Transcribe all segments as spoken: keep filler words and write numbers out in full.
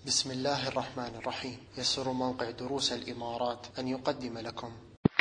بسم الله الرحمن الرحيم. يسر موقع دروس الإمارات أن يقدم لكم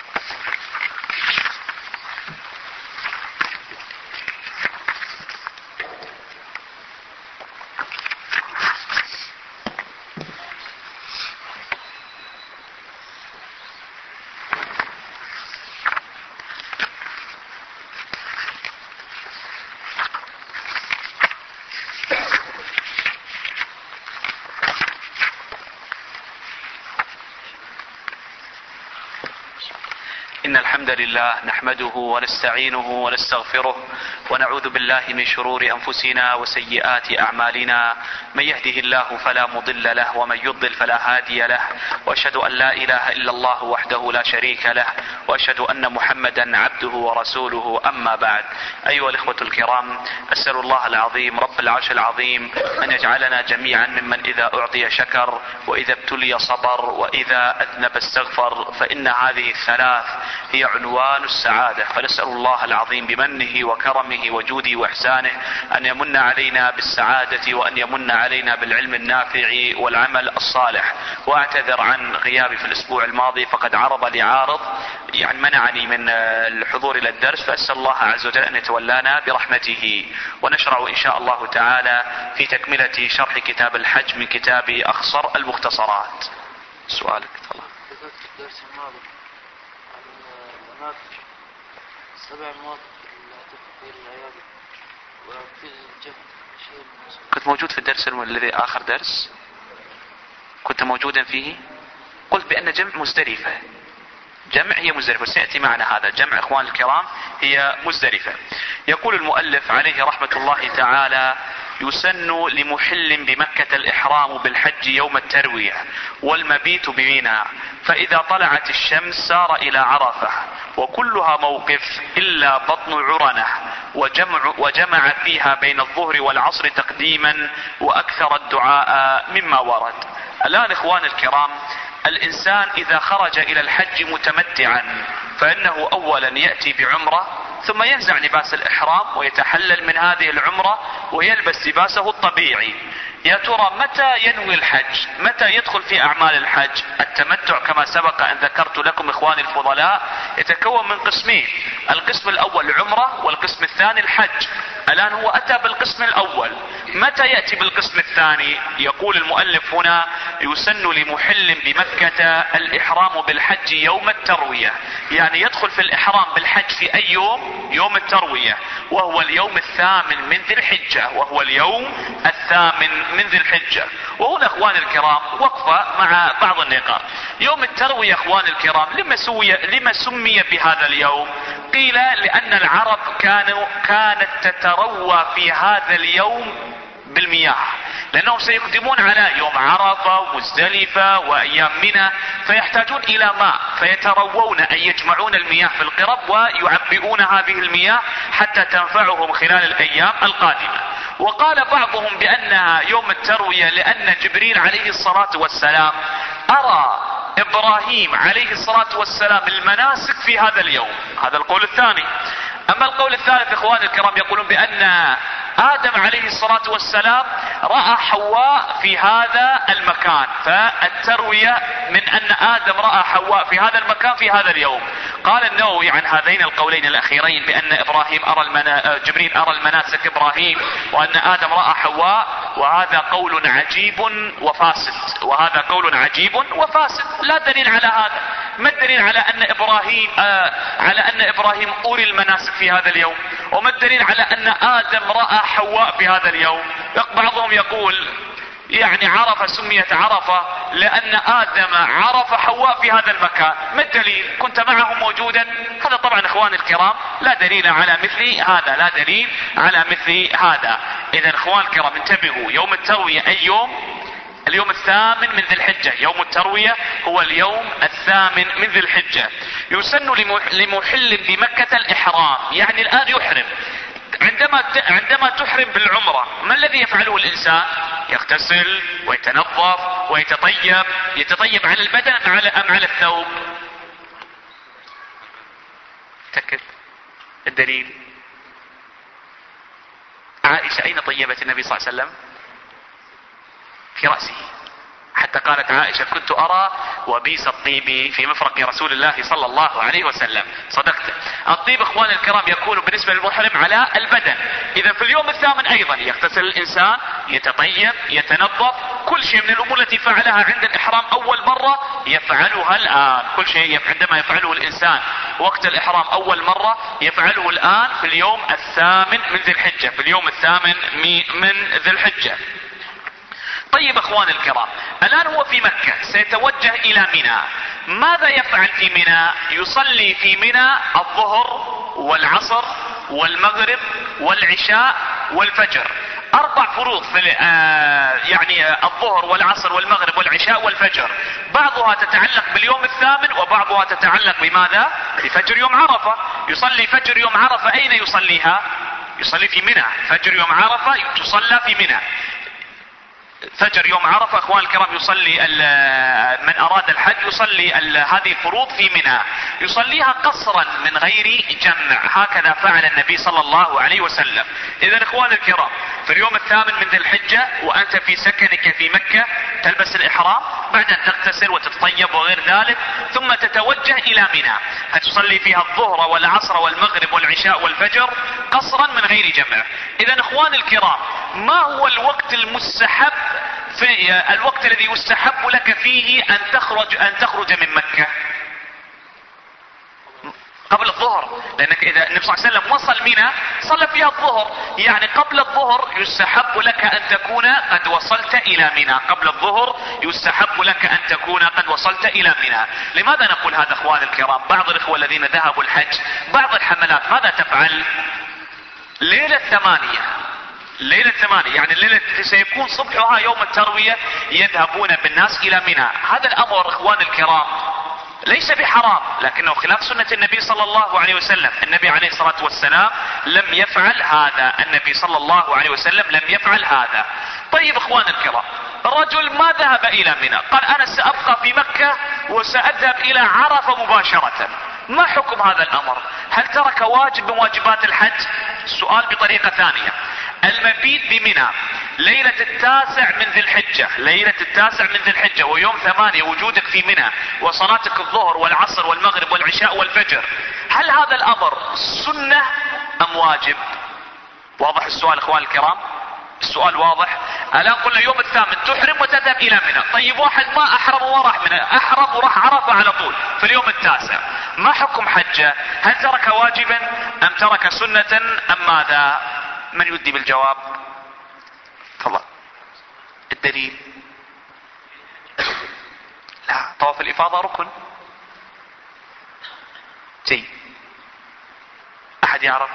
إن الحمد لله نحمده ونستعينه ونستغفره ونعوذ بالله من شرور أنفسنا وسيئات أعمالنا. من يهده الله فلا مضل له ومن يضلل فلا هادي له، وأشهد أن لا إله إلا الله وحده لا شريك له، وأشهد أن محمدا عبده ورسوله. أما بعد، أيها الإخوة الكرام، أسأل الله العظيم رب العرش العظيم أن يجعلنا جميعا ممن إذا أعطي شكر، وإذا ابتلي صبر، وإذا أذنب استغفر، فإن هذه الثلاث هي عنوان السعادة. فنسأل الله العظيم بمنه وكرمه وجوده وإحسانه أن يمن علينا بالسعادة، وأن يمن علينا بالعلم النافع والعمل الصالح. وأعتذر عن غيابي في الأسبوع الماضي، فقد عرض لي عارض يعني منعني من الحضور إلى الدرس، فأسأل الله عز وجل أن يتولانا برحمته. ونشرع إن شاء الله تعالى في تكملة شرح كتاب الحج من كتاب أخصر المختصرات. سؤالك طبعا. الدرس الماضي هناك سبع مواقف في العيادة وفي الجهد شيء. كنت موجود في الدرس الذي آخر درس كنت موجودا فيه، قلت بأن جمع مزدلفة، جمع هي مزدلفة، سيأتي معنا هذا جمع إخوان الكرام هي مزدلفة. يقول المؤلف عليه رحمة الله تعالى: يسن لمحل بمكة الإحرام بالحج يوم التروية والمبيت بمنى، فإذا طلعت الشمس سار إلى عرفة، وكلها موقف إلا بطن عرنة، وجمع, وجمع فيها بين الظهر والعصر تقديما، وأكثر الدعاء مما ورد. الآن إخوان الكرام، الإنسان إذا خرج إلى الحج متمتعا فإنه أولا يأتي بعمرة، ثم ينزع لباس الإحرام ويتحلل من هذه العمرة ويلبس لباسه الطبيعي. يا ترى متى ينوي الحج؟ متى يدخل في أعمال الحج؟ التمتع كما سبق أن ذكرت لكم إخواني الفضلاء يتكون من قسمين، القسم الأول عمرة والقسم الثاني الحج. الآن هو أتى بالقسم الأول، متى يأتي بالقسم الثاني؟ يقول المؤلف هنا: يسن لمحل بمكة الإحرام بالحج يوم التروية، يعني يدخل في الإحرام بالحج في أي يوم؟ يوم التروية، وهو اليوم الثامن من ذي الحجة، وهو اليوم الثامن من ذي الحجة. وهنا اخوان الكرام وقفة مع بعض النقاط. يوم التروية اخوان الكرام لما, سوي لما سمي بهذا اليوم؟ قيل لأن العرب كانوا كانت تتروى في هذا اليوم بالمياه، لأنهم سيقدمون على يوم عرفة ومزدلفة وأيام منى، فيحتاجون إلى ماء، فيتروون أن يجمعون المياه في القرب ويعبئون هذه المياه حتى تنفعهم خلال الأيام القادمة. وقال بعضهم بأنها يوم التروية لأن جبريل عليه الصلاة والسلام أرى إبراهيم عليه الصلاة والسلام المناسك في هذا اليوم. هذا القول الثاني. أما القول الثالث إخواني الكرام يقولون بأن آدم عليه الصلاة والسلام رأى حواء في هذا المكان، فالتروية من أن آدم رأى حواء في هذا المكان في هذا اليوم. قال النووي عن هذين القولين الأخيرين بأن إبراهيم أرى المنا... جبريل أرى المناسك إبراهيم، وأن آدم رأى حواء، وهذا قول عجيب وفاسد، وهذا قول عجيب وفاسد، لا دليل على هذا. ما الدليل على أن إبراهيم آه على أن إبراهيم أري المناسك في هذا اليوم؟ وما الدليل على أن آدم رأى حواء في هذا اليوم؟ بعضهم يقول يعني عرفة سميت عرفة لأن آدم عرف حواء في هذا المكان. ما الدليل؟ كنت معه موجودا؟ هذا طبعا إخواني الكرام لا دليل على مثل هذا، لا دليل على مثل هذا. إذا إخوان الكرام انتبهوا، يوم التروية أي يوم؟ اليوم الثامن من ذي الحجة. يوم التروية هو اليوم الثامن من ذي الحجة. يسن لمحل بمكة الإحرام، يعني الآن يحرم. عندما عندما تحرم بالعمرة ما الذي يفعله الإنسان؟ يغتسل ويتنظف ويتطيب. يتطيب على البدن أم على الثوب؟ تأكد. الدليل: عائشة أين طيبت النبي صلى الله عليه وسلم؟ في رأسه. حتى قالت عائشة كنت أرى وبيس الطيب في مفرق رسول الله صلى الله عليه وسلم. صدقت. الطيب اخواني الكرام يكون بالنسبة للمحرم على البدن. اذا في اليوم الثامن ايضا يغتسل الانسان، يتطيب، يتنظف، كل شيء من الامور التي فعلها عند الاحرام اول مرة يفعلها الان. كل شيء عندما يفعله الانسان وقت الاحرام اول مرة يفعله الان في اليوم الثامن من ذي الحجة، في اليوم الثامن من ذي الحجة. طيب اخواني الكرام، الان هو في مكة سيتوجه الى منى. ماذا يفعل في منى؟ يصلي في منى الظهر والعصر والمغرب والعشاء والفجر. اربع فروض في آه يعني الظهر والعصر والمغرب والعشاء والفجر. بعضها تتعلق باليوم الثامن وبعضها تتعلق بماذا؟ بفجر يوم عرفة. يصلي فجر يوم عرفة اين يصليها؟ يصلي في منى. فجر يوم عرفة تصلى في منى. فجر يوم عرفة اخوان الكرام يصلي من اراد الحج يصلي هذه الفروض في منى، يصليها قصرا من غير جمع. هكذا فعل النبي صلى الله عليه وسلم. اذا اخوان الكرام في اليوم الثامن من ذي الحجة وانت في سكنك في مكة تلبس الاحرام، بعد ان تغتسل وتتطيب وغير ذلك ثم تتوجه الى منى، هتصلي فيها الظهر والعصر والمغرب والعشاء والفجر قصرا من غير جمع. اذا اخوان الكرام ما هو الوقت المستحب في الوقت الذي يستحب لك فيه ان تخرج ان تخرج من مكة؟ قبل الظهر، لانك اذا النبي صلى الله عليه وسلم وصل منى صلى فيها الظهر، يعني قبل الظهر يستحب لك ان تكون قد وصلت الى منى. قبل الظهر يستحب لك ان تكون قد وصلت الى منى. لماذا نقول هذا اخوان الكرام؟ بعض الاخوة الذين ذهبوا الحج بعض الحملات ماذا تفعل؟ ليلة ثمانية ليلة ثمانية يعني الليلة سيكون صبحها يوم التروية يذهبون بالناس الى منى. هذا الامر اخوان الكرام ليس بحرام، لكنه خلاف سنة النبي صلى الله عليه وسلم. النبي عليه الصلاة والسلام لم يفعل هذا. النبي صلى الله عليه وسلم لم يفعل هذا. طيب اخوان الكرام، رجل ما ذهب الى منى، قال انا سابقى في مكة وساذهب الى عرفة مباشرة. ما حكم هذا الامر؟ هل ترك واجب من واجبات الحج؟ السؤال بطريقة ثانية، المبيت بمنى ليلة التاسع من ذي الحجة، ليلة التاسع من ذي الحجة ويوم ثمانية وجودك في منى وصلاتك الظهر والعصر والمغرب والعشاء والفجر، هل هذا الامر سنة ام واجب؟ واضح السؤال اخوان الكرام؟ السؤال واضح. الان قلنا يوم الثامن تحرم وتذهب الى منى. طيب واحد ما احرم وراح منى، احرم وراح عرفة على طول في اليوم التاسع، ما حكم حجه؟ هل ترك واجبا ام ترك سنة ام ماذا؟ من يدي بالجواب؟ تفضل. الدليل؟ لا، طواف الافاضة ركن. جيد، احد يعرف؟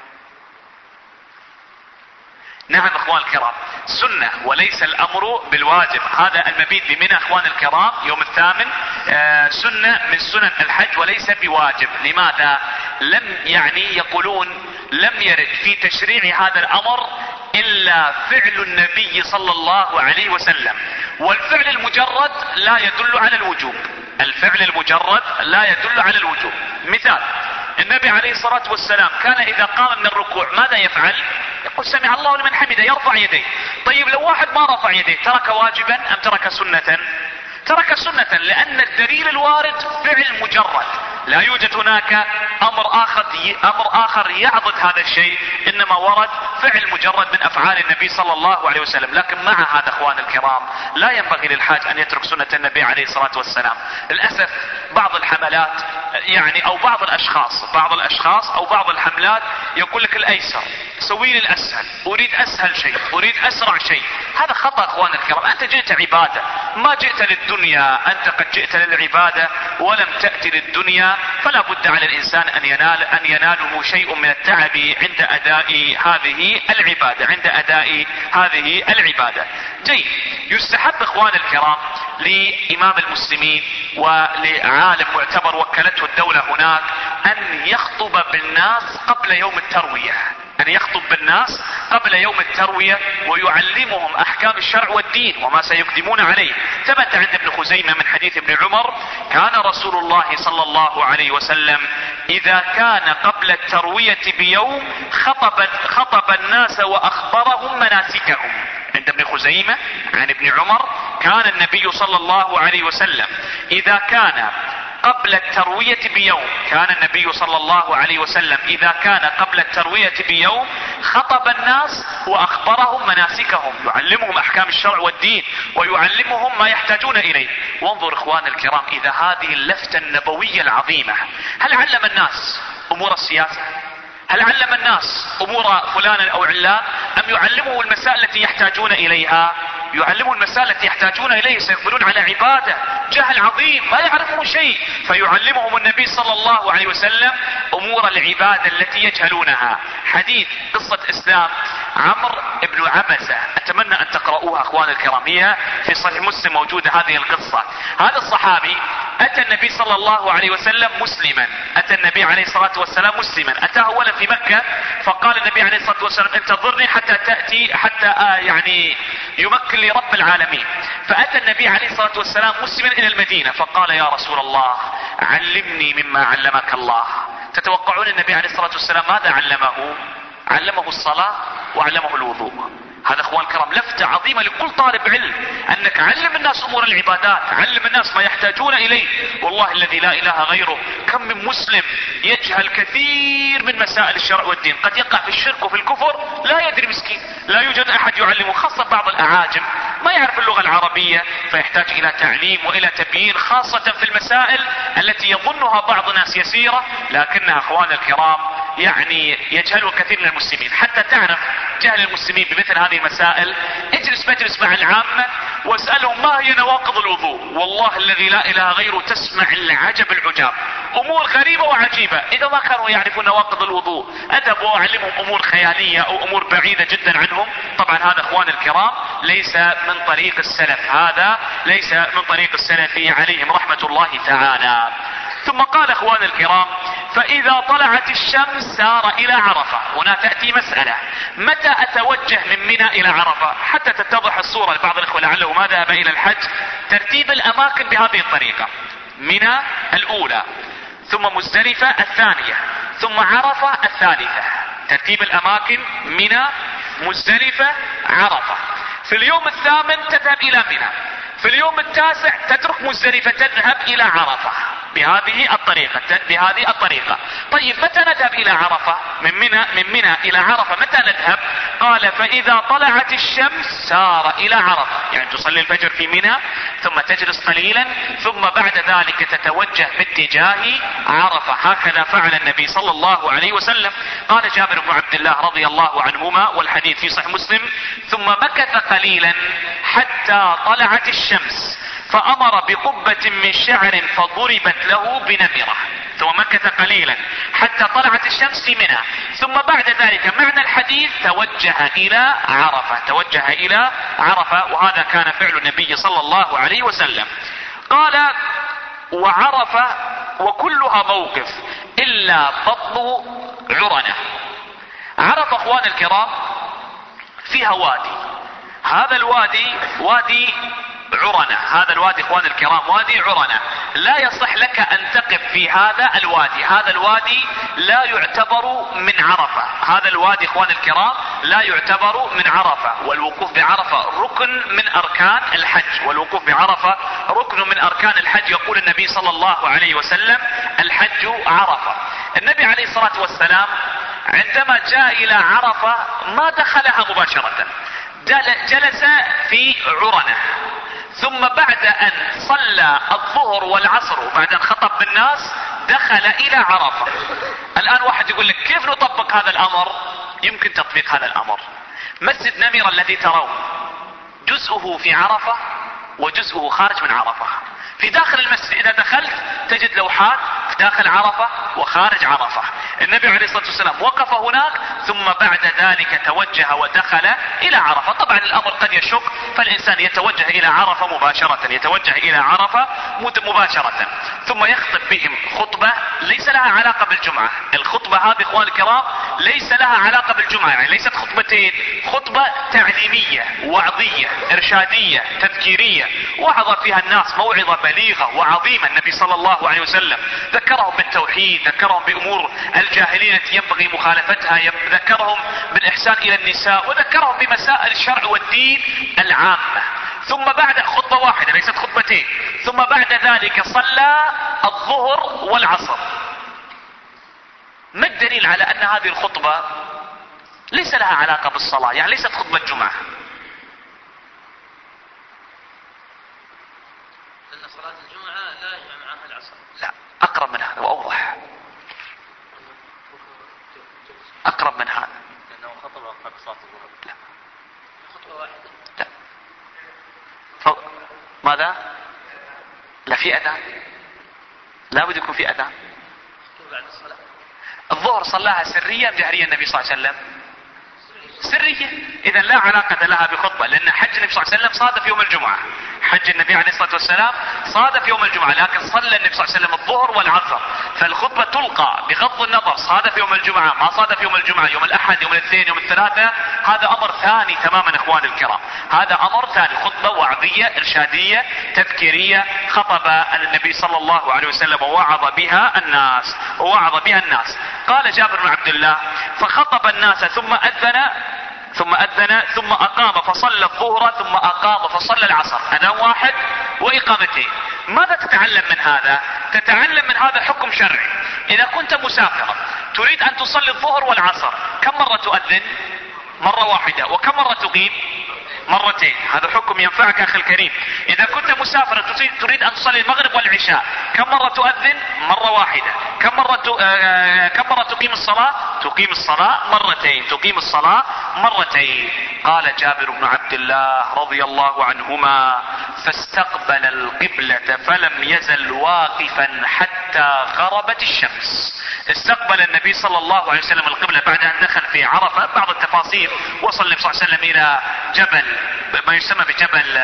نعم اخوان الكرام سنة وليس الامر بالواجب. هذا المبيت بمنى اخوان الكرام يوم الثامن آه سنة من سنن الحج وليس بواجب. لماذا؟ لم يعني يقولون لم يرد في تشريع هذا الامر الا فعل النبي صلى الله عليه وسلم، والفعل المجرد لا يدل على الوجوب. الفعل المجرد لا يدل على الوجوب. مثال، النبي عليه الصلاة والسلام كان اذا قام من الركوع ماذا يفعل؟ يقول سمع الله لمن حمده، يرفع يديه. طيب لو واحد ما رفع يديه ترك واجبا ام ترك سنة؟ ترك سنة، لان الدليل الوارد فعل مجرد، لا يوجد هناك امر اخر امر اخر يعضد هذا الشيء، انما ورد فعل مجرد من افعال النبي صلى الله عليه وسلم. لكن مع هذا اخوان الكرام لا ينبغي للحاج ان يترك سنة النبي عليه الصلاة والسلام. للاسف بعض الحملات يعني او بعض الاشخاص بعض الاشخاص او بعض الحملات يقول لك الايسر، سوي لي الاسهل، اريد اسهل شيء، اريد اسرع شيء. هذا خطأ اخوان الكرام. انت جئت عبادة، ما جئت للدنيا، انت قد جئت للعبادة ولم تأتي للدنيا، فلا بد على الانسان ان ينال ان يناله شيء من التعب عند اداء هذه العبادة عند اداء هذه العبادة. جيد، يستحب اخوان الكرام لامام المسلمين ولعالم معتبر وكلته الدولة هناك ان يخطب بالناس قبل يوم التروية، ان يخطب بالناس قبل يوم التروية ويعلمهم احكام الشرع والدين وما سيقدمون عليه. ثبت عند ابن خزيمة من حديث ابن عمر كان رسول الله صلى الله عليه وسلم اذا كان قبل التروية بيوم خطب, خطب الناس واخبرهم مناسكهم. عند ابن خزيمة عن ابن عمر كان النبي صلى الله عليه وسلم إذا كان قبل التروية بيوم كان النبي صلى الله عليه وسلم إذا كان قبل التروية بيوم خطب الناس وأخبرهم مناسكهم، يعلمهم أحكام الشرع والدين ويعلمهم ما يحتاجون إليه. وانظر إخوان الكرام إذا هذه اللفتة النبوية العظيمة، هل علم الناس أمور السياسة؟ هل علم الناس أمور فلان أو علان؟ أم يعلمه المسائل التي يحتاجون إليها؟ يعلموا المسائل التي يحتاجون إليه، سيقبلون على عبادة، جهل عظيم ما يعرفون شيء، فيعلمهم النبي صلى الله عليه وسلم أمور العبادة التي يجهلونها. حديث قصة إسلام عمرو بن عبسة، أتمنى أن تقرؤوها أخوان الكرام، هي في صحيح مسلم موجودة هذه القصة. هذا الصحابي أتى النبي صلى الله عليه وسلم مسلما، أتى النبي عليه الصلاة والسلام مسلما، أتاه أولا في مكة فقال النبي عليه الصلاة والسلام انتظرني حتى تأتي حتى آه يعني يمكن لي رب العالمين. فأتى النبي عليه الصلاة والسلام مسلما إلى المدينة فقال يا رسول الله علمني مما علمك الله. تتوقعون النبي عليه الصلاة والسلام ماذا علمه؟ علمه الصلاة وعلمه الوضوء. هذا اخوان الكرام لفتة عظيمة لكل طالب علم، انك علم الناس امور العبادات، علم الناس ما يحتاجون اليه. والله الذي لا اله غيره كم من مسلم يجهل كثير من مسائل الشرع والدين، قد يقع في الشرك وفي الكفر لا يدري مسكين، لا يوجد احد يعلمه، خاصة بعض الاعاجم ما يعرف اللغة العربية فيحتاج الى تعليم والى تبيين، خاصة في المسائل التي يظنها بعض الناس يسيرة لكنها اخوان الكرام يعني يجهلها كثير من المسلمين. حتى تعرف جهل المسلمين بمثل هذه المسائل اجلس مجلس مع العامة واسألهم ما هي نواقض الوضوء، والله الذي لا اله غيره تسمع العجب العجاب، امور غريبة وعجيبة. اذا ما كانوا يعرفون نواقض الوضوء ادب واعلمهم امور خيالية او امور بعيدة جدا عنهم، طبعا هذا اخوان الكرام ليس من طريق السلف، هذا ليس من طريق السلف عليهم رحمة الله تعالى. ثم قال اخوان الكرام فاذا طلعت الشمس سار الى عرفة. هنا تأتي مسألة، متى اتوجه من منى الى عرفة؟ حتى تتضح الصورة لبعض الاخوة لعله ما ذهب الى الحج، ترتيب الاماكن بهذه الطريقة: منى الاولى، ثم مزدلفة الثانية، ثم عرفة الثالثة. ترتيب الاماكن منى مزدلفة عرفة. في اليوم الثامن تذهب الى منى، في اليوم التاسع تترك مزدلفة تذهب الى عرفة بهذه الطريقة بهذه الطريقة. طيب متى نذهب الى عرفة؟ من منى من منى الى عرفة متى نذهب؟ قال فاذا طلعت الشمس سار الى عرفة، يعني تصلي الفجر في منى ثم تجلس قليلا ثم بعد ذلك تتوجه باتجاه عرفة. هكذا فعل النبي صلى الله عليه وسلم. قال جابر بن عبد الله رضي الله عنهما والحديث في صحيح مسلم: ثم مكث قليلا حتى طلعت الشمس فامر بقبة من شعر فضربت له بنمرة. ثم مكث قليلا حتى طلعت الشمس في منى، ثم بعد ذلك معنى الحديث توجه الى عرفة توجه الى عرفة وهذا كان فعل النبي صلى الله عليه وسلم. قال وعرفة وكلها موقف الا بطن عرنة. عرفة اخوان الكرام فيها وادي، هذا الوادي وادي عرنة، هذا الوادي اخوان الكرام وادي عرنة، لا يصح لك ان تقف في هذا الوادي، هذا الوادي لا يعتبر من عرفة، هذا الوادي اخوان الكرام لا يعتبر من عرفة. والوقوف بعرفة ركن من اركان الحج، والوقوف بعرفة ركن من اركان الحج. يقول النبي صلى الله عليه وسلم: الحج عرفة. النبي عليه الصلاة والسلام عندما جاء الى عرفة ما دخلها مباشرة، جلس في عرنة، ثم بعد ان صلى الظهر والعصر بعد ان خطب بالناس دخل الى عرفة. الان واحد يقول لك كيف نطبق هذا الامر؟ يمكن تطبيق هذا الامر. مسجد نمر الذي ترون جزءه في عرفة وجزءه خارج من عرفة. في داخل المسجد اذا دخلت تجد لوحات في داخل عرفة وخارج عرفة. النبي عليه الصلاة والسلام وقف هناك ثم بعد ذلك توجه ودخل الى عرفة. طبعا الامر قد يشق فالانسان يتوجه الى عرفة مباشرة يتوجه الى عرفة مباشرة ثم يخطب بهم خطبة ليس لها علاقة بالجمعة. الخطبة هذه اخوان الكرام ليس لها علاقة بالجمعة، يعني ليست خطبتين، خطبة تعليمية وعظية ارشادية تذكيرية، وعظ فيها الناس موعظة بليغة وعظيمة. النبي صلى الله عليه وسلم ذكرهم بالتوحيد، ذكرهم بامور الجاهلين التي ينبغي مخالفتها، ذكرهم بالاحسان الى النساء، وذكرهم بمسائل الشرع والدين العامة. ثم بعد خطبة واحدة ليست خطبتين، ثم بعد ذلك صلى الظهر والعصر. ما الدليل على ان هذه الخطبة ليس لها علاقة بالصلاة، يعني ليست خطبة جمعة؟ لأن صلاة الجمعة لا يجمع معها العصر. لا، اقرب من هذا واوضح، اقرب من هذا. لأنه خطبة قبل صلاة الظهر. لا، خطبة واحدة. لا. ف... ماذا؟ لا، في اذان، لا بد يكون في اذان. بعد الصلاة. الظهر صلاها سريا جهريا النبي صلى الله عليه وسلم؟ سرية، اذا لا علاقة لها بخطبة، لان حج النبي صلى الله عليه وسلم صادف يوم الجمعة. حج النبي عليه الصلاة والسلام صادف يوم الجمعة، لكن صلى النبي صلى الله عليه وسلم الظهر والعصر، فالخطبة تلقى بغض النظر صادف يوم الجمعة ما صادف يوم الجمعة، يوم الاحد، يوم الاثنين، يوم الثلاثة، هذا امر ثاني تماما اخوان الكرام، هذا امر ثاني، خطبة وعظية ارشادية تذكيرية خطب النبي صلى الله عليه وسلم ووعظ بها الناس، ووعظ بها الناس. قال جابر بن عبد الله: فخطب الناس ثم اذن ثم أذن ثم أقام فصلى الظهر ثم أقام فصلى العصر، أذان واحد وإقامتين. ماذا تتعلم من هذا؟ تتعلم من هذا حكم شرعي. إذا كنت مسافرا تريد أن تصلي الظهر والعصر، كم مرة تؤذن؟ مرة واحدة. وكم مرة تقيم؟ مرتين. هذا حكم ينفعك أخي الكريم. إذا كنت مسافرا تريد أن تصلي المغرب والعشاء، كم مرة تؤذن؟ مرة واحدة. كم مرة ت... آه... كم مرة تقيم الصلاة؟ تقيم الصلاة مرتين. تقيم الصلاة مرتين. قال جابر بن عبد الله رضي الله عنهما: فاستقبل القبلة فلم يزل واقفا حتى غربت الشمس. استقبل النبي صلى الله عليه وسلم القبلة بعد أن دخل في عرفة. بعض التفاصيل: وصل النبي صلى الله عليه وسلم إلى جبل ما يسمى بجبل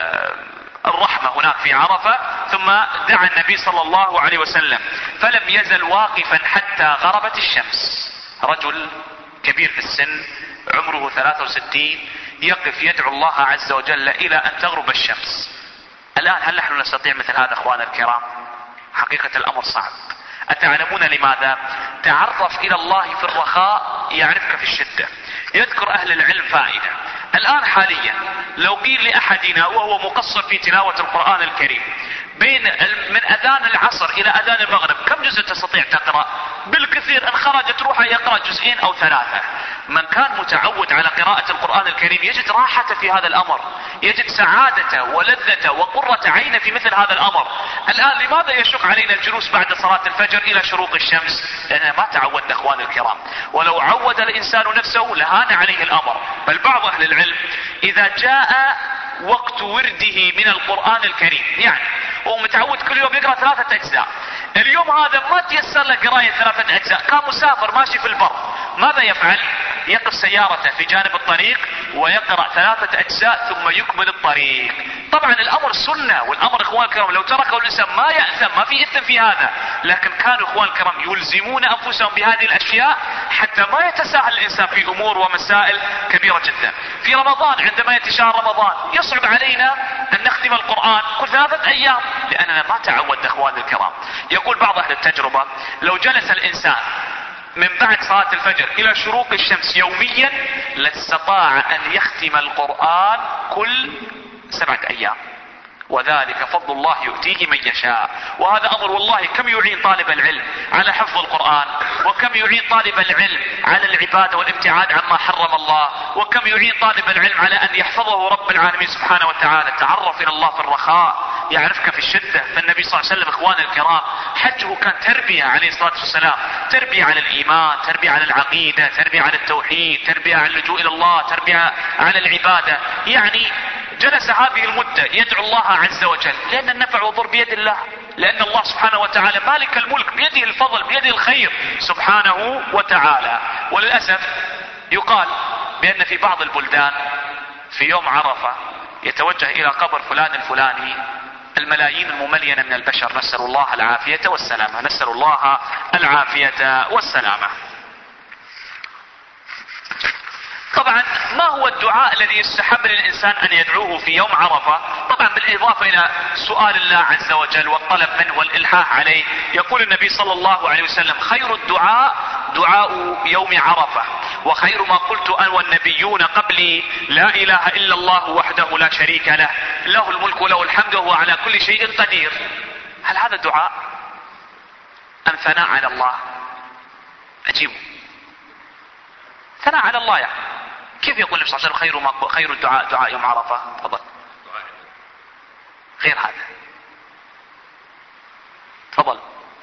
الرحمة هناك في عرفة، ثم دعا النبي صلى الله عليه وسلم، فلم يزل واقفا حتى غربت الشمس. رجل كبير في السن عمره ثلاثة وستين يقف يدعو الله عز وجل إلى أن تغرب الشمس. الآن هل نحن نستطيع مثل هذا أخوانا الكرام؟ حقيقة الأمر صعب. أتعلمون لماذا؟ تعرف إلى الله في الرخاء يعرفك في الشدة. يذكر أهل العلم فائدة. الآن حاليا لو قيل لأحدنا وهو مقصر في تلاوة القرآن الكريم بين من أذان العصر إلى أذان المغرب كم جزء تستطيع تقرأ؟ بالكثير إن خرجت روحه يقرأ جزئين أو ثلاثة. من كان متعود على قراءة القرآن الكريم يجد راحة في هذا الأمر، يجد سعادة ولذة وقرة عين في مثل هذا الأمر. الآن لماذا يشق علينا الجلوس بعد صلاة الفجر إلى شروق الشمس؟ لأننا ما تعودنا أخوان الكرام. ولو عود الإنسان نفسه لهان عليه الأمر. بل بعض أهل العلم إذا جاء وقت ورده من القرآن الكريم، يعني هو متعود كل يوم يقرأ ثلاثة أجزاء، اليوم هذا ما تيسر له قراءة ثلاثة أجزاء، كان مسافر ماشي في البر، ماذا يفعل؟ يقف سيارته في جانب الطريق ويقرأ ثلاثة أجزاء ثم يكمل الطريق. طبعا الأمر سنة، والأمر إخوان الكرام لو تركه الإنسان ما يأثم، ما في إثم في هذا، لكن كانوا إخوان الكرام يلزمون أنفسهم بهذه الأشياء حتى ما يتساهل الإنسان في أمور ومسائل كبيرة جدا. في رمضان عندما يأتي شهر رمضان يصعب علينا أن نختم القرآن كل ثلاثة أيام لأننا ما تعودنا إخوان الكرام. يقول بعض أهل التجربة لو جلس الإنسان من بعد صلاة الفجر إلى شروق الشمس يوميا لاستطاع أن يختم القرآن كل سبعة أيام، وذلك فضل الله يؤتيه من يشاء. وهذا أمر والله كم يعين طالب العلم على حفظ القرآن، وكم يعين طالب العلم على العبادة والابتعاد عما حرم الله، وكم يعين طالب العلم على أن يحفظه رب العالمين سبحانه وتعالى. تعرف إلى الله في الرخاء يعرفك في الشدة. فالنبي صلى الله عليه وسلم إخوان الكرام حجه كان تربية عليه الصلاة والسلام، تربية على الإيمان، تربية على العقيدة، تربية على التوحيد، تربية على اللجوء إلى الله، تربية على العبادة. يعني جلس هذه المدة يدعو الله عز وجل، لأن النفع والضر بيد الله، لأن الله سبحانه وتعالى مالك الملك، بيده الفضل، بيده الخير سبحانه وتعالى. وللأسف يقال بأن في بعض البلدان في يوم عرفة يتوجه إلى قبر فلان الفلاني الملايين المملينة من البشر، نسأل الله العافية والسلامة، نسأل الله العافية والسلامة. طبعا ما هو الدعاء الذي يستحب للإنسان أن يدعوه في يوم عرفة؟ طبعا بالإضافة إلى سؤال الله عز وجل والطلب منه والإلحاح عليه. يقول النبي صلى الله عليه وسلم خير الدعاء دعاء يوم عرفة، وخير ما قلت أنا والنبيون قبلي لا إله إلا الله وحده لا شريك له له الملك وله الحمد وهو على كل شيء قدير. هل هذا دعاء أم ثناء على الله؟ أجيبه. ثناء على الله يعني. كيف يقول النبي صلى الله عليه وسلم خير ما خير الدعاء دعاء يوم عرفة؟ تفضل. غير هذا. تفضل.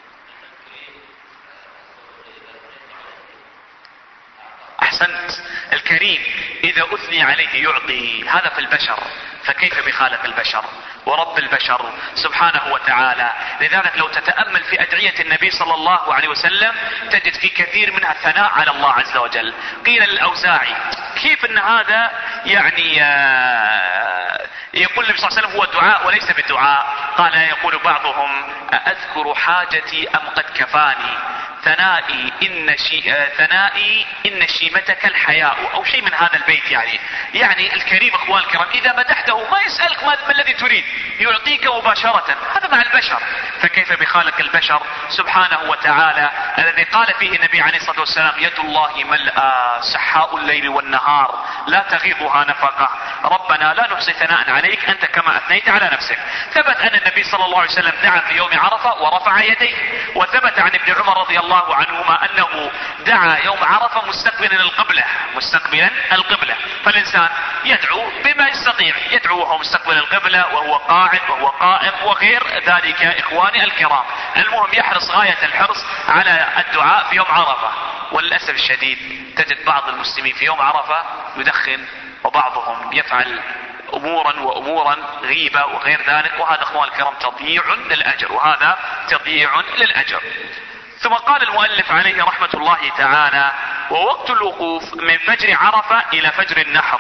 أحسنت. الكريم إذا أثني عليه يعطي، هذا في البشر، فكيف بخالق البشر ورب البشر سبحانه وتعالى. لذلك لو تتأمل في أدعية النبي صلى الله عليه وسلم تجد في كثير منها الثناء على الله عز وجل. قيل للأوزاعي كيف أن هذا يعني يقول النبي صلى الله عليه وسلم هو دعاء وليس بالدعاء؟ قال يقول بعضهم أذكر حاجتي أم قد كفاني ثنائي إن شي... ثنائي إن شيمتك الحياء أو شيء من هذا البيت. يعني يعني الكريم اخوان الكرام اذا مدحته ما يسألك ما الذي تريد، يعطيك مباشرة. هذا مع البشر، فكيف بخالق البشر سبحانه وتعالى الذي قال فيه النبي عليه الصلاة والسلام يد الله ملأى سحاء الليل والنهار لا تغيضها نفقة ربنا لا نحصي ثناء عليك أنت كما أثنيت على نفسك. ثبت أن النبي صلى الله عليه وسلم دعا في يوم عرفة ورفع يديه، وثبت عن ابن عمر رضي الله عنهما أنه دعا يوم عرفة مستقبلا القبلة مستقبلا القبلة. فالإنسان يدعو بما يستطيع، يدعو وهو مستقبل القبلة وهو قاعد وهو قائم وغير ذلك. إخواني الكرام المهم يحرص غاية الحرص على الدعاء في يوم عرفة. وللأسف الشديد تجد بعض المسلمين في يوم عرفة يدخن، وبعضهم يفعل امورا وامورا غيبة وغير ذلك، وهذا اخوان الكرام تضييع للأجر، وهذا تضييع للأجر. ثم قال المؤلف عليه رحمة الله تعالى ووقت الوقوف من فجر عرفة الى فجر النحر.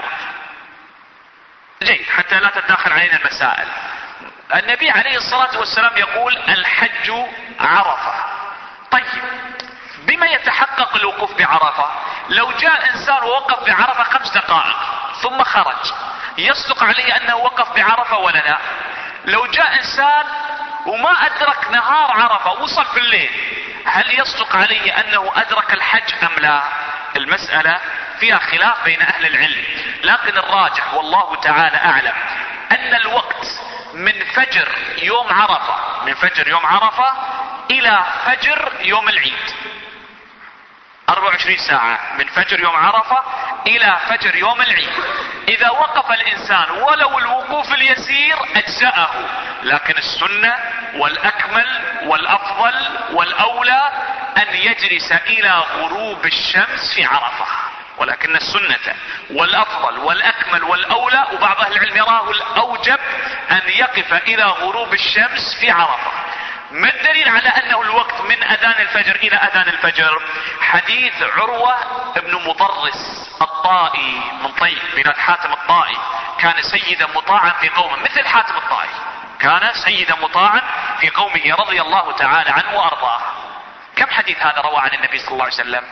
جيد حتى لا تتداخل علينا المسائل. النبي عليه الصلاة والسلام يقول الحج عرفة. طيب بما يتحقق الوقوف بعرفة؟ لو جاء انسان ووقف بعرفة خمس دقائق ثم خرج يصدق عليه انه وقف بعرفة ولا لا؟ لو جاء انسان وما ادرك نهار عرفة وصل في الليل هل يصدق عليه انه ادرك الحج ام لا؟ المسألة فيها خلاف بين اهل العلم، لكن الراجح والله تعالى اعلم ان الوقت من فجر يوم عرفة من فجر يوم عرفة الى فجر يوم العيد أربعة وعشرين ساعة، من فجر يوم عرفة الى فجر يوم العيد. اذا وقف الانسان ولو الوقوف اليسير اجزأه، لكن السنة والاكمل والافضل والاولى ان يجلس الى غروب الشمس في عرفة. ولكن السنة والافضل والاكمل والاولى وبعض اهل العلم يراه الاوجب ان يقف الى غروب الشمس في عرفة. ما الدليل على انه الوقت من اذان الفجر الى اذان الفجر؟ حديث عروة ابن مضرس الطائي من طيب بلاد حاتم الطائي، كان سيدا مطاعا في قومه مثل حاتم الطائي، كان سيدا مطاعا في قومه رضي الله تعالى عنه وارضاه. كم حديث هذا روى عن النبي صلى الله عليه وسلم؟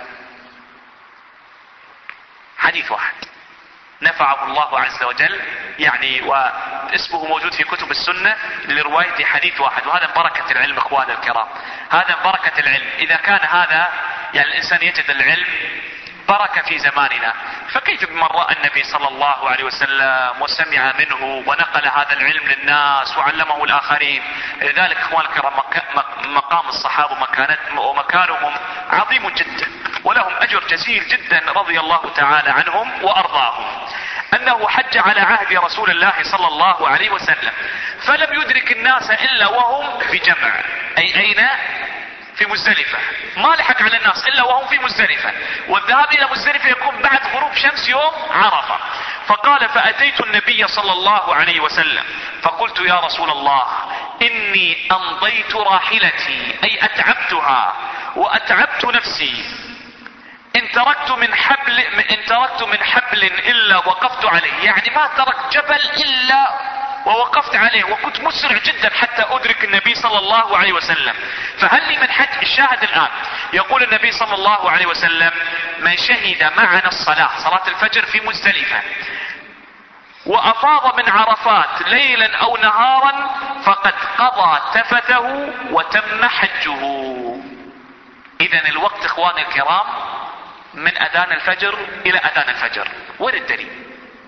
حديث واحد نفعه الله عز وجل يعني، واسمه موجود في كتب السنة لرواية حديث واحد. وهذا من بركة العلم اخوان الكرام، هذا من بركة العلم. اذا كان هذا يعني الانسان يجد العلم بركة في زماننا، فكيف بمن رأى النبي صلى الله عليه وسلم وسمع منه ونقل هذا العلم للناس وعلمه الآخرين. لذلك اخوان الكرام مقام الصحابة ومكانهم عظيم جدا، ولهم اجر جزيل جدا رضي الله تعالى عنهم وارضاهم. انه حج على عهد رسول الله صلى الله عليه وسلم فلم يدرك الناس الا وهم بجمع، اي اين؟ في مزدلفة. ما لحق على الناس الا وهم في مزدلفة، والذهاب الى مزدلفة يكون بعد غروب شمس يوم عرفة. فقال فاتيت النبي صلى الله عليه وسلم فقلت يا رسول الله اني امضيت راحلتي اي اتعبتها واتعبت نفسي، ان تركت من حبل ان تركت من حبل الا وقفت عليه، يعني ما تركت جبل الا ووقفت عليه، وكنت مسرع جدا حتى ادرك النبي صلى الله عليه وسلم. فهل لي من حج؟ الشاهد الان يقول النبي صلى الله عليه وسلم من شهد معنا الصلاة صلاة الفجر في مزدلفة وافاض من عرفات ليلا او نهارا فقد قضى تفثه وتم حجه. اذا الوقت اخواني الكرام من اذان الفجر الى اذان الفجر. وين الدليل؟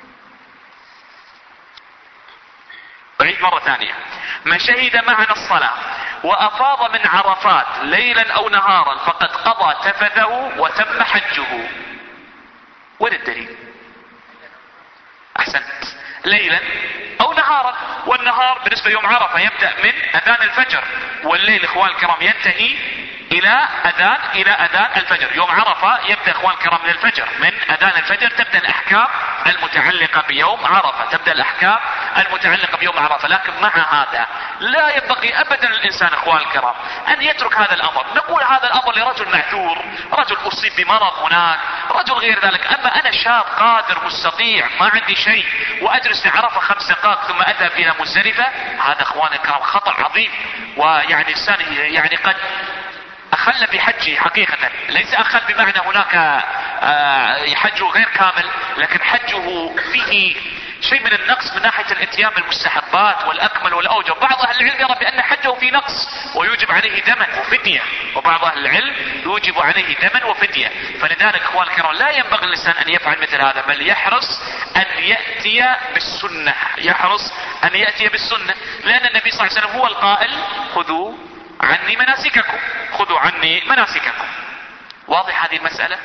أعيد مرة ثانية. من شهد معنا الصلاة وأفاض من عرفات ليلا أو نهارا فقد قضى تفثه وتم حجه. وين الدليل؟ أحسنت. ليلا أو نهارا، والنهار بالنسبة ليوم عرفة يبدأ من أذان الفجر، والليل إخوان الكرام ينتهي إلى أذان إلى أذان الفجر. يوم عرفة يبدأ إخوان الكرام من الفجر، من أذان الفجر تبدأ الأحكام المتعلقة بيوم عرفة، تبدأ الأحكام المتعلقة بيوم عرفة. لكن مع هذا لا ينبغي أبدا للإنسان إخوان الكرام أن يترك هذا الأمر. نقول هذا الأمر لرجل معذور، رجل أصيب بمرض هناك، رجل غير ذلك. أما أنا شاب قادر مستطيع ما عندي شيء وأجلس في عرفة خمس دقائق ثم أذهب إلى مزدلفة، هذا إخوان الكرام خطأ عظيم. ويعني الإنسان يعني قد أخل بحجه حقيقة، ليس أخل بمعنى هناك حجه غير كامل، لكن حجه فيه شيء من النقص من ناحية الاتيان بالمستحبات والأكمل والأوجب. بعض أهل العلم يرى بأن حجه فيه نقص ويوجب عليه دما وفدية، وبعض أهل العلم يوجب عليه دما وفدية. فلذلك إخوان الكرام لا ينبغي للإنسان أن يفعل مثل هذا، بل يحرص أن يأتي بالسنة، يحرص أن يأتي بالسنة، لأن النبي صلى الله عليه وسلم هو القائل خذوا عني مناسككم، خذوا عني مناسككم. واضح هذه المسألة؟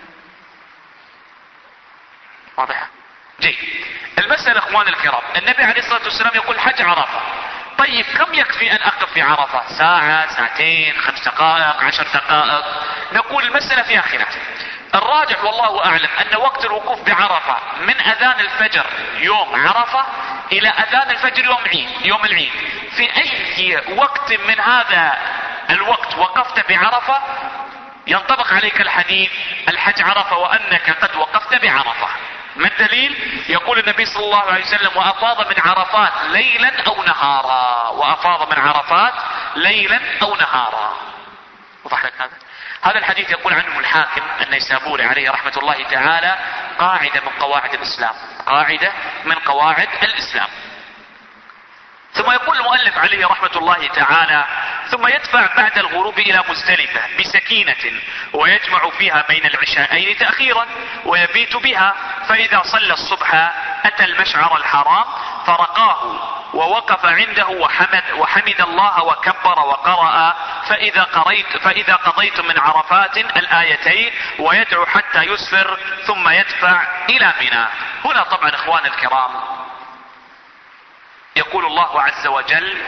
واضحة؟ جيد. المسألة اخوان الكرام، النبي عليه الصلاة والسلام يقول حج عرفة. طيب كم يكفي ان اقف في عرفة؟ ساعة، ساعتين، خمس دقائق، عشر دقائق؟ نقول المسألة فيها خلاف. الراجح والله اعلم ان وقت الوقوف بعرفة من اذان الفجر يوم عرفة الى اذان الفجر يوم عيد، يوم العيد. في اي وقت من هذا الوقت وقفت بعرفة ينطبق عليك الحديث الحج عرفة وانك قد وقفت بعرفة. ما الدليل؟ يقول النبي صلى الله عليه وسلم وافاض من عرفات ليلا او نهارا، وافاض من عرفات ليلا او نهارا. وضح لك هذا؟ هذا الحديث يقول عنه الحاكم النيسابوري عليه رحمة الله تعالى قاعدة من قواعد الاسلام، قاعدة من قواعد الاسلام. ثم يقول المؤلف عليه رحمة الله تعالى ثم يدفع بعد الغروب الى مزدلفة بسكينة ويجمع فيها بين العشاءين تأخيرا ويبيت بها، فاذا صلى الصبح اتى المشعر الحرام فرقاه ووقف عنده وحمد, وحمد الله وكبر وقرأ فاذا قريت فاذا قضيت من عرفات الآيتين ويدعو حتى يسفر ثم يدفع الى منى. هنا طبعا اخوان الكرام يقول الله عز وجل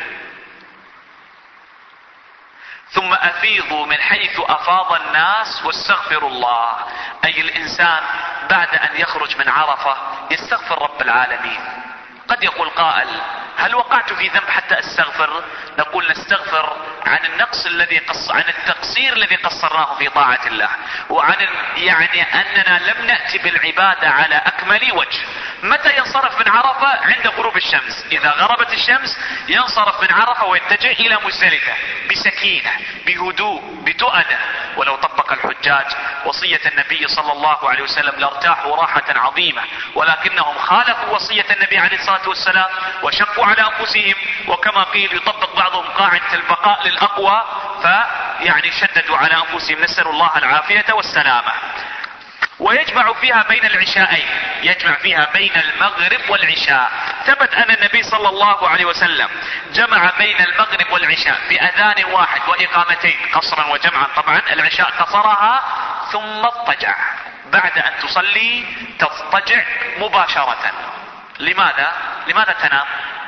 ثم افيضوا من حيث افاض الناس واستغفروا الله. اي الانسان بعد ان يخرج من عرفة يستغفر رب العالمين. قد يقول قائل هل وقعت في ذنب حتى استغفر؟ نقول نستغفر عن النقص الذي قص عن التقصير الذي قصرناه في طاعة الله، وعن يعني اننا لم نأتي بالعبادة على اكمل وجه. متى ينصرف من عرفة؟ عند غروب الشمس. اذا غربت الشمس ينصرف من عرفة ويتجه الى مزدلفة بسكينة بهدوء بتؤدة. ولو طبق الحجاج وصية النبي صلى الله عليه وسلم لارتاحوا راحة عظيمة، ولكنهم خالفوا وصية النبي عليه الصلاة والسلام وشقوا على انفسهم، وكما قيل يطبق بعضهم قاعدة البقاء للاقوى فيعني شددوا على انفسهم، نسأل الله العافية والسلامة. ويجمع فيها بين العشاءين، يجمع فيها بين المغرب والعشاء. ثبت ان النبي صلى الله عليه وسلم جمع بين المغرب والعشاء بأذان واحد وإقامتين قصرا وجمعا. طبعا العشاء قصرها ثم اضطجع، بعد ان تصلي تضطجع مباشرة. لماذا؟ لماذا تنام؟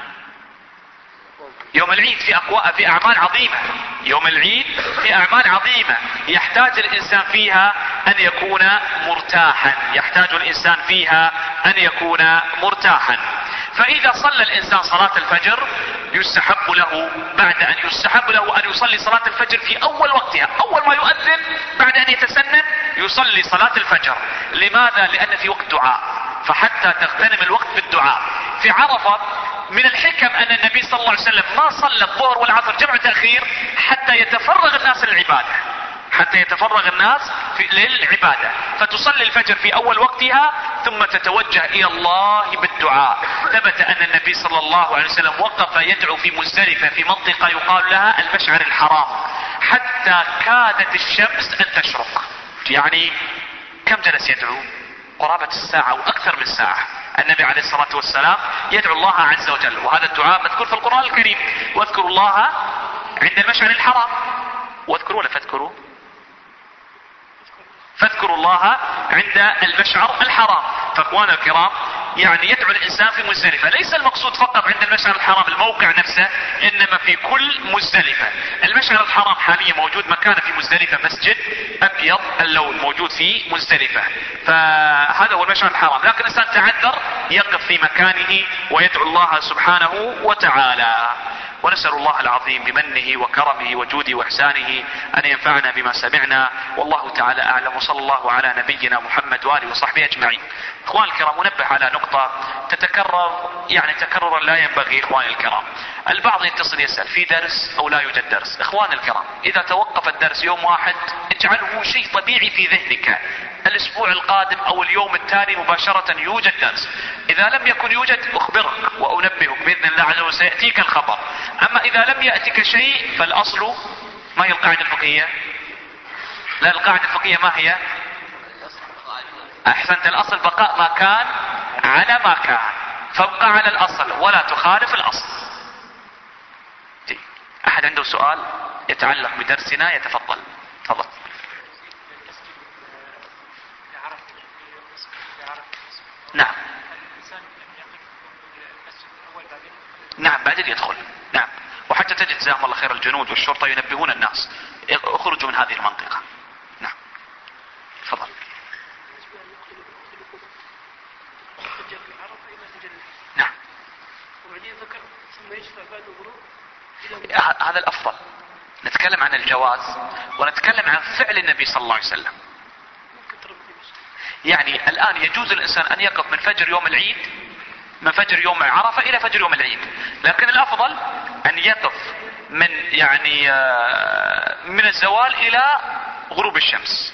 يوم العيد في أقوى في أعمال عظيمة، يوم العيد في أعمال عظيمة يحتاج الإنسان فيها أن يكون مرتاحا، يحتاج الإنسان فيها أن يكون مرتاحا. فإذا صلى الإنسان صلاة الفجر يستحب له بعد أن يستحب له أن يصلي صلاة الفجر في أول وقتها، أول ما يؤذن بعد أن يتسنن يصلي صلاة الفجر. لماذا؟ لأن في وقت دعاء، فحتى تغتنم الوقت بالدعاء. في عرفة من الحكم ان النبي صلى الله عليه وسلم ما صلى الظهر والعصر جمع تأخير حتى يتفرغ الناس للعبادة، حتى يتفرغ الناس في للعبادة، فتصلي الفجر في اول وقتها ثم تتوجه الى الله بالدعاء. ثبت ان النبي صلى الله عليه وسلم وقف يدعو في مزدلفة في منطقة يقال لها المشعر الحرام حتى كادت الشمس ان تشرق، يعني كم جلس يدعو؟ قرابة الساعة وأكثر من ساعة. النبي عليه الصلاة والسلام يدعو الله عز وجل، وهذا الدعاء مذكور في القرآن الكريم: واذكروا الله عند المشعر الحرام. واذكروا ولا فاذكروا؟ فاذكروا الله عند المشعر الحرام. فاخوانا الكرام، يعني يدعو الانسان في مزدلفة، ليس المقصود فقط عند المشعر الحرام الموقع نفسه، انما في كل مزدلفة. المشعر الحرام حاليا موجود مكانه في مزدلفة مسجد ابيض اللون موجود في مزدلفة، فهذا هو المشعر الحرام. لكن الانسان تعذر يقف في مكانه ويدعو الله سبحانه وتعالى. ونسأل الله العظيم بمنه وكرمه وجوده وإحسانه أن ينفعنا بما سمعنا، والله تعالى أعلم، وصلى الله على نبينا محمد وآله وصحبه أجمعين. إخواني الكرام، منبه على نقطة تتكرر، يعني تكررا لا ينبغي. إخواني الكرام، البعض يتصل يسأل في درس أو لا يوجد درس. إخواني الكرام، إذا توقف الدرس يوم واحد اجعله شيء طبيعي في ذهنك، الأسبوع القادم أو اليوم التالي مباشرة يوجد درس. إذا لم يكن يوجد أخبرك وأنبهك بإذن الله عز وجل، سيأتيك الخبر. أما إذا لم يأتك شيء فالأصل، ما هي القاعدة الفقهية؟ لا، القاعدة الفقهية ما هي؟ أحسنت، الأصل بقاء ما كان على ما كان، فابقى على الأصل ولا تخالف الأصل. أحد عنده سؤال يتعلق بدرسنا يتفضل. تفضل. نعم نعم بعدين يدخل. نعم، وحتى تجد جزاهم الله خير الجنود والشرطة ينبهون الناس اخرجوا من هذه المنطقة. نعم تفضل. نعم هذا الأفضل. نتكلم عن الجواز ونتكلم عن فعل النبي صلى الله عليه وسلم. يعني الآن يجوز الإنسان أن يقف من فجر يوم العيد، من فجر يوم عرفة إلى فجر يوم العيد، لكن الأفضل أن يقف من يعني من الزوال إلى غروب الشمس.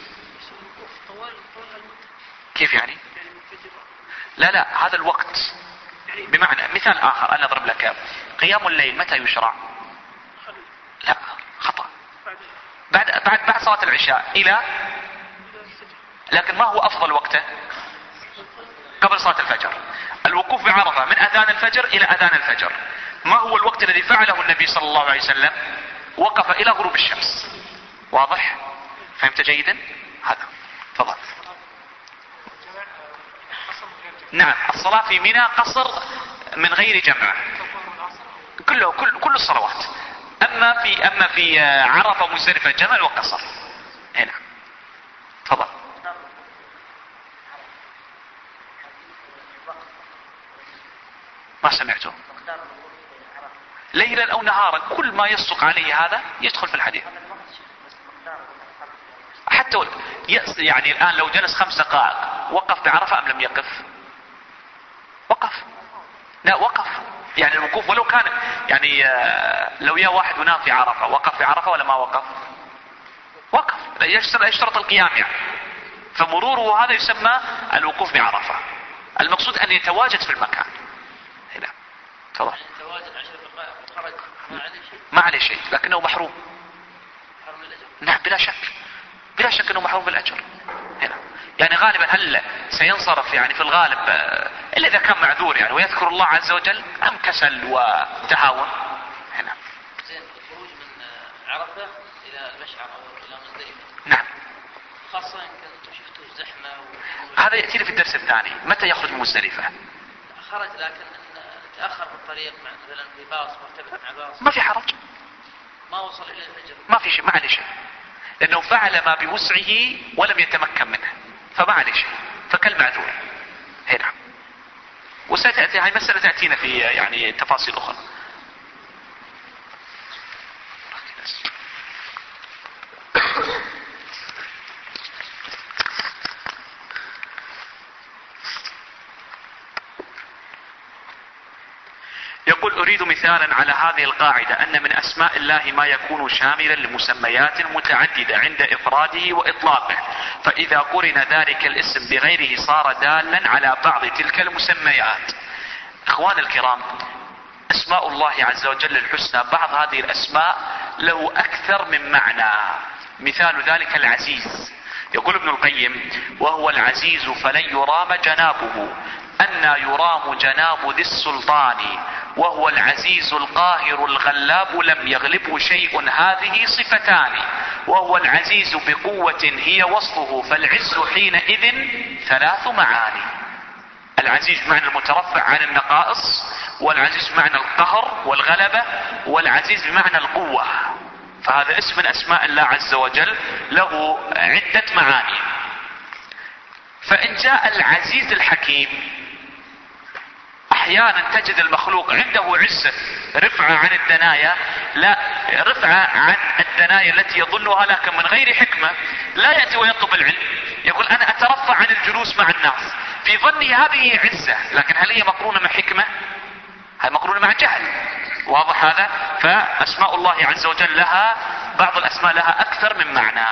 كيف يعني؟ لا لا، هذا الوقت. بمعنى مثال آخر أنا أضرب لك، قيام الليل متى يشرع؟ لا، خطأ. بعد بعد بعد صلاة العشاء إلى، لكن ما هو أفضل وقته؟ قبل صلاة الفجر. الوقوف بعرفة من أذان الفجر إلى أذان الفجر. ما هو الوقت الذي فعله النبي صلى الله عليه وسلم؟ وقف إلى غروب الشمس. واضح؟ فهمت جيدا؟ هذا. تفضل. نعم، الصلاة في منى قصر من غير جمع، كله كل كل الصلوات. أما في أما في عرفة مزدلفة جمع وقصر. هنا. تفضل. ما سمعته. ليلا أو نهارا، كل ما يصدق عليه هذا يدخل في الحديث. حتى يعني الآن لو جلس خمس دقائق وقف بعرفة أم لم يقف؟ وقف. لا وقف، يعني الوقوف ولو كان يعني لو يا واحد ونام في عرفة وقف في عرفة ولا ما وقف؟ وقف، يشترط القيام يعني. فمروره هذا يسمى الوقوف بعرفة. المقصود أن يتواجد في المكان. هنا تفضل. ما عليه شيء لكنه محروم. نعم بلا شك، بلا شك انه محروم بالاجر. هنا يعني غالبا هل سينصرف يعني في الغالب الا اذا كان معذور يعني ويذكر الله عز وجل، ام كسل وتهاون. هنا زين، الخروج من عرفه الى المشعر او الى مزدلفه. نعم، خاصه ان كنتم شفتوا الزحمه و... هذا ياتي في الدرس الثاني. متى يخرج من مزدلفه؟ خرج لكن تاخر في الطريق، مع مثلا في باص مرتبط مع باص، ما في حرج، ما وصل الى الفجر، ما في شيء، ما عليه شيء، لانه فعل ما بوسعه ولم يتمكن منه، فما عليه شيء، فكالمعذور. هنا وستاتي هاي مساله تاتينا في يعني تفاصيل اخرى. يقول أريد مثالا على هذه القاعدة، أن من أسماء الله ما يكون شاملا لمسميات متعددة عند إفراده وإطلاقه، فإذا قرن ذلك الاسم بغيره صار دالا على بعض تلك المسميات. إخوان الكرام، أسماء الله عز وجل الحسنى بعض هذه الأسماء له أكثر من معنى. مثال ذلك العزيز. يقول ابن القيم: وهو العزيز فلن يرام جنابه، أنى يرام جناب ذي السلطان، وهو العزيز القاهر الغلاب لم يغلبه شيء، هذه صفتان، وهو العزيز بقوة هي وصفه، فالعز حينئذ ثلاث معاني. العزيز بمعنى المترفع عن النقائص، والعزيز بمعنى القهر والغلبة، والعزيز بمعنى القوة. فهذا اسم من اسماء الله عز وجل له عدة معاني. فإن جاء العزيز الحكيم، احيانا تجد المخلوق عنده عزة رفعة عن الدنايا، لا رفعة عن الدنايا التي يظنها، لكن من غير حكمة. لا يأتي ويطلب العلم، يقول انا اترفع عن الجلوس مع الناس، في ظني هذه عزة، لكن هل هي مقرونة مع حكمة؟ هي مقرونة مع جهل. واضح هذا؟ فاسماء الله عز وجل لها بعض الاسماء لها اكثر من معنى.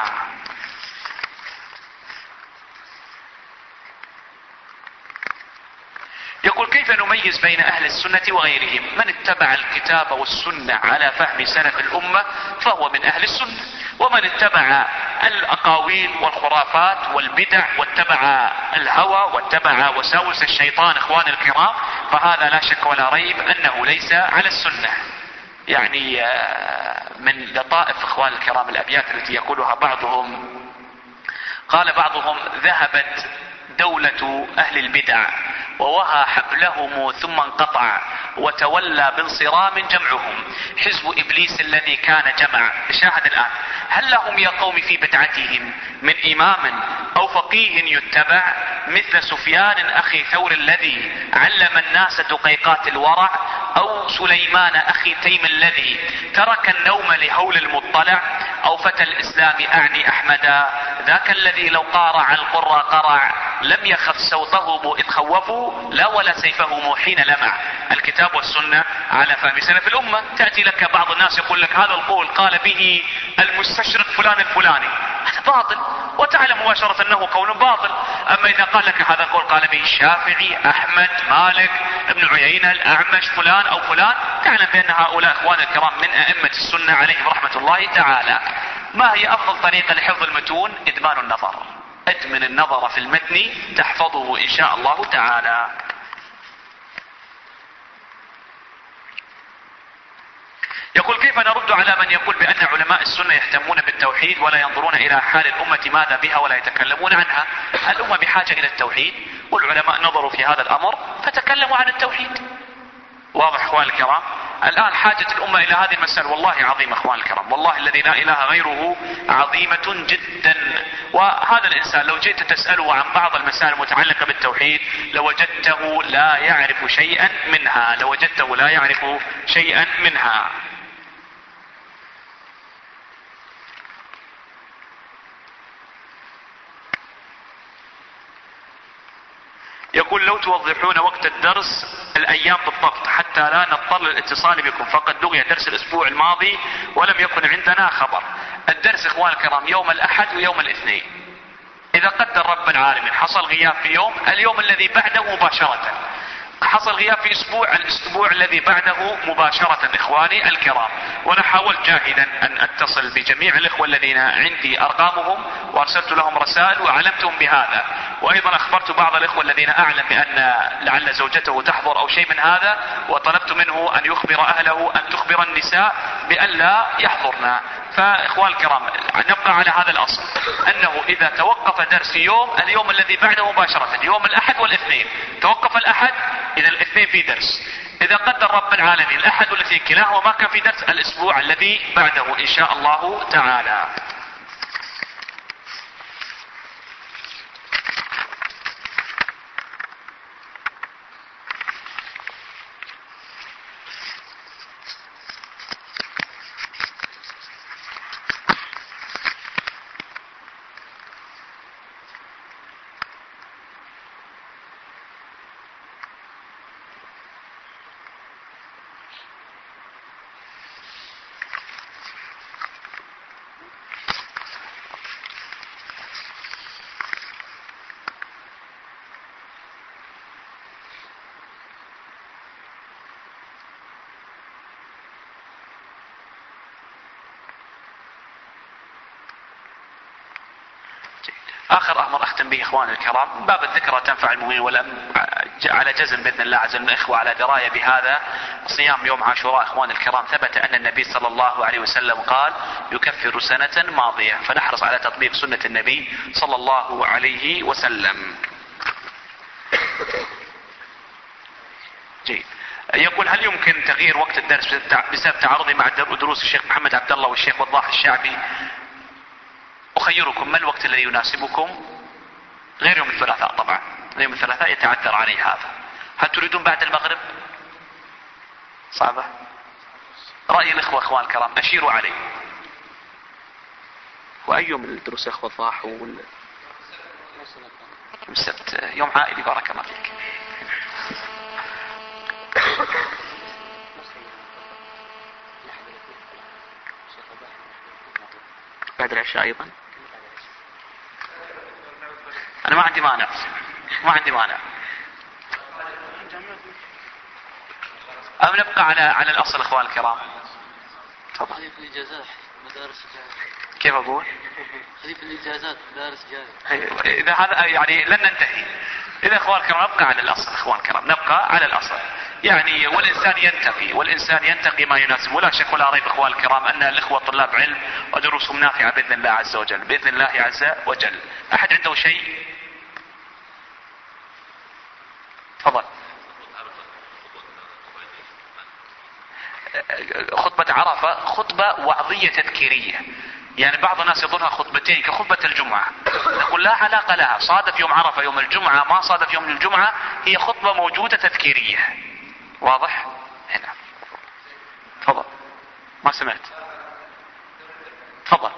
يقول: كيف نميز بين اهل السنة وغيرهم؟ من اتبع الكتاب والسنة على فهم سلف الامة فهو من اهل السنة، ومن اتبع الاقاويل والخرافات والبدع واتبع الهوى واتبع وساوس الشيطان اخوان الكرام، فهذا لا شك ولا ريب انه ليس على السنة. يعني من لطائف اخوان الكرام الابيات التي يقولها بعضهم، قال بعضهم: ذهبت دولة اهل البدع ووهى حبلهم ثم انقطع، وتولى بانصرام جمعهم، حزب ابليس الذي كان جمع. شاهد الان: هل لهم يا قوم في بدعتهم من امام او فقيه يتبع، مثل سفيان اخي ثور الذي علم الناس دقيقات الورع، او سليمان اخي تيم الذي ترك النوم لهول المطلع، او فتى الاسلام اعني احمدا، ذاك الذي لو قارع القرى قرع، لم يخف صوته اذ خوفوا، لا ولا سيفه حين لمع. الكتاب والسنة على فهم سلف الامة. تأتي لك بعض الناس يقول لك هذا القول قال به المستشرق فلان الفلاني، هذا باطل، وتعلم مباشرة انه قول باطل. اما اذا قال لك هذا القول قال به الشافعي، احمد، مالك، ابن عيينة، الاعمش، فلان او فلان، تعلم بان هؤلاء اخوان الكرام من ائمة السنة عليهم رحمة الله تعالى. ما هي افضل طريقة لحفظ المتون؟ ادمان النظر. ادمن النظر في المتن تحفظه ان شاء الله تعالى. يقول: كيف نرد على من يقول بأن علماء السنة يهتمون بالتوحيد ولا ينظرون إلى حال الأمة ماذا بها ولا يتكلمون عنها؟ الأمة بحاجة إلى التوحيد، والعلماء نظروا في هذا الأمر فتكلموا عن التوحيد. واضح اخوان الكرام؟ الآن حاجة الأمة إلى هذه المسألة والله عظيمة اخوان الكرام، والله الذي لا إله غيره عظيمة جدا. وهذا الإنسان لو جئت تسأله عن بعض المسائل المتعلقة بالتوحيد لوجدته لا يعرف شيئا منها، لوجدته لا يعرف شيئا منها. يقول: لو توضحون وقت الدرس الايام بالضبط حتى لا نضطر للاتصال بكم، فقد لغي درس الاسبوع الماضي ولم يكن عندنا خبر. الدرس اخوان الكرام يوم الاحد ويوم الاثنين، اذا قدر رب العالمين حصل غياب في يوم، اليوم الذي بعده مباشرة. حصل غياب في اسبوع، الاسبوع الذي بعده مباشرة اخواني الكرام. وانا حاولت جاهدا ان اتصل بجميع الاخوة الذين عندي ارقامهم وارسلت لهم رسائل وعلمتهم بهذا، وايضا اخبرت بعض الاخوة الذين اعلم بان لعل زوجته تحضر او شيء من هذا، وطلبت منه ان يخبر اهله ان تخبر النساء بان لا يحضرنا. فاخوان الكرام نبقى على هذا الاصل، انه اذا توقف درس يوم، اليوم الذي بعده مباشرة، يوم الاحد والاثنين. توقف الاحد اذا الاثنين في درس، اذا قدر رب العالمين الاحد والاثنين كلاهما ما كان في درس، الاسبوع الذي بعده ان شاء الله تعالى. آخر أمر أختم به إخواني الكرام، باب الذكرى تنفع المؤمنين، ولم على جزم بإذن الله عز وجل الإخوة على دراية بهذا. صيام يوم عاشوراء إخواني الكرام ثبت أن النبي صلى الله عليه وسلم قال يكفر سنة ماضية، فنحرص على تطبيق سنة النبي صلى الله عليه وسلم. جيد. يقول هل يمكن تغيير وقت الدرس بسبب تعارضي مع دروس الشيخ محمد عبد الله والشيخ وضاح الشعبي؟ أخيركم ما الوقت الذي يناسبكم؟ غير يوم الثلاثاء طبعا، يوم الثلاثاء يتعذر عليه هذا. هل تريدون بعد المغرب؟ صعبة؟ رأي الإخوة إخوان الكرام أشيروا عليه. وأي يوم الدروس يا إخوة وضاح؟ وال... السبت يوم عائلي بارك الله فيك. بعد العشاء أيضا أنا ما عندي مانع، ما عندي مانع. أم نبقى على على الأصل إخوان الكرام؟ تفضل. خليف الإجازات مدارس جاهزة. كيف أقول؟ خليف الإجازات مدارس جاهزة. إذا هذا يعني لن ننتهي. إذا إخوان الكرام نبقى على الأصل إخوان الكرام، نبقى على الأصل. يعني والإنسان ينتقي والإنسان ينتقي ما يناسب، ولا شك ولا ريب إخوان الكرام أن الإخوة طلاب علم ودروسهم نافعة بإذن الله عز وجل، بإذن الله عز وجل. أحد عنده شيء؟ تفضل. خطبة عرفة خطبة وعظية تذكيرية، يعني بعض الناس يظنها خطبتين كخطبة الجمعة، نقول لا علاقة لها. صادف يوم عرفة يوم الجمعة ما صادف يوم الجمعة، هي خطبة موجودة تذكيرية. واضح؟ هنا. تفضل. ما سمعت. تفضل.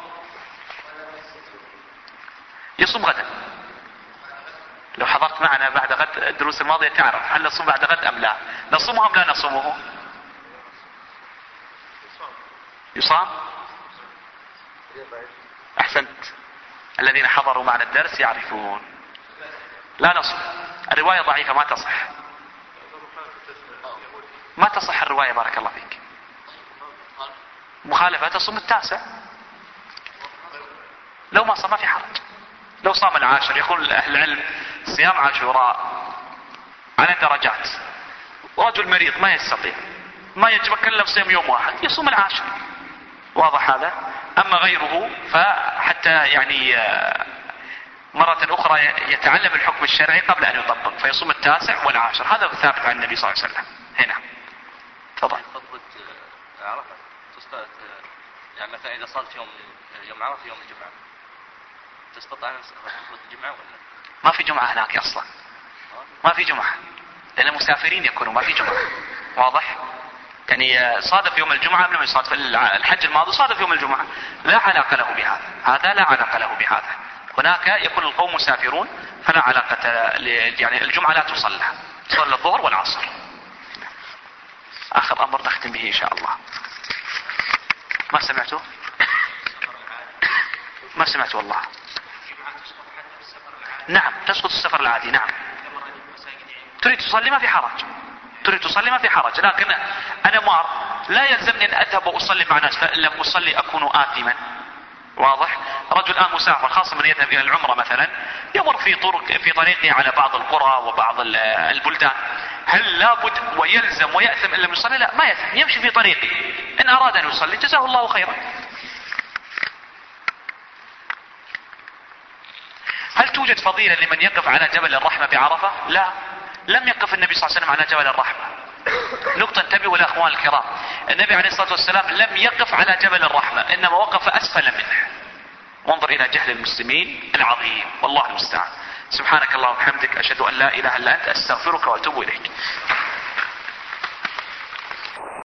يصوم غدا. لو حضرت معنا بعد غد الدروس الماضية تعرف هل نصوم بعد غد أم لا. نصومه أم لا نصومه؟ يصام؟ أحسنت. الذين حضروا معنا الدرس يعرفون. لا نصوم. الرواية ضعيفة ما تصح. ما تصح الرواية بارك الله فيك. مخالفة تصوم التاسع. لو ما صام ما في حرج. لو صام العاشر يقول أهل العلم صيام عاشوراء على درجات. رجل مريض ما يستطيع ما يتمكن له صيام يوم واحد يصوم العاشر. واضح هذا؟ أما غيره فحتى يعني مرة أخرى يتعلم الحكم الشرعي قبل أن يطبق فيصوم التاسع والعاشر. هذا ثابت عن النبي صلى الله عليه وسلم. هنا تفضل. خطبة عرفة تستطيع يعني مثلا إذا صارت يوم يوم عرفة يوم الجمعة تستطيع خطبة الجمعة ولا؟ ما في جمعة هناك أصلا. ما في جمعة لأن المسافرين يكونوا ما في جمعة. واضح؟ يعني صادف يوم الجمعة قبل ما يصادف الحج الماضي صادف يوم الجمعة، لا علاقة له بهذا. هذا لا علاقة له بهذا. هناك يكون القوم مسافرون فلا علاقة، يعني الجمعة لا تصلى، تصلى الظهر والعصر. آخر أمر نختم به إن شاء الله. ما سمعته؟ ما سمعت والله. نعم تسقط السفر العادي. نعم تريد تصلي ما في حرج، تريد تصلي ما في حرج، لكن أنا مار لا يلزمني أن أذهب وأصلي مع ناس، فإن لم أصلي أكون آثما. واضح؟ رجل الآن مسافر خاصة من يذهب إلى العمرة مثلا يمر في طرق في طريقه على بعض القرى وبعض البلدان، هل لابد ويلزم ويأثم إن لم يصلي؟ لا، ما يأثم، يمشي في طريقه، إن أراد أن يصلي جزاه الله خيرا. هل توجد فضيلة لمن يقف على جبل الرحمة بعرفة؟ لا، لم يقف النبي صلى الله عليه وسلم على جبل الرحمة. نقطة انتبهوا يا اخوان الكرام، النبي عليه الصلاة والسلام لم يقف على جبل الرحمة، انما وقف اسفل منه. وانظر الى جهل المسلمين العظيم، والله المستعان. سبحانك اللهم وبحمدك اشهد ان لا اله الا انت استغفرك واتوب اليك.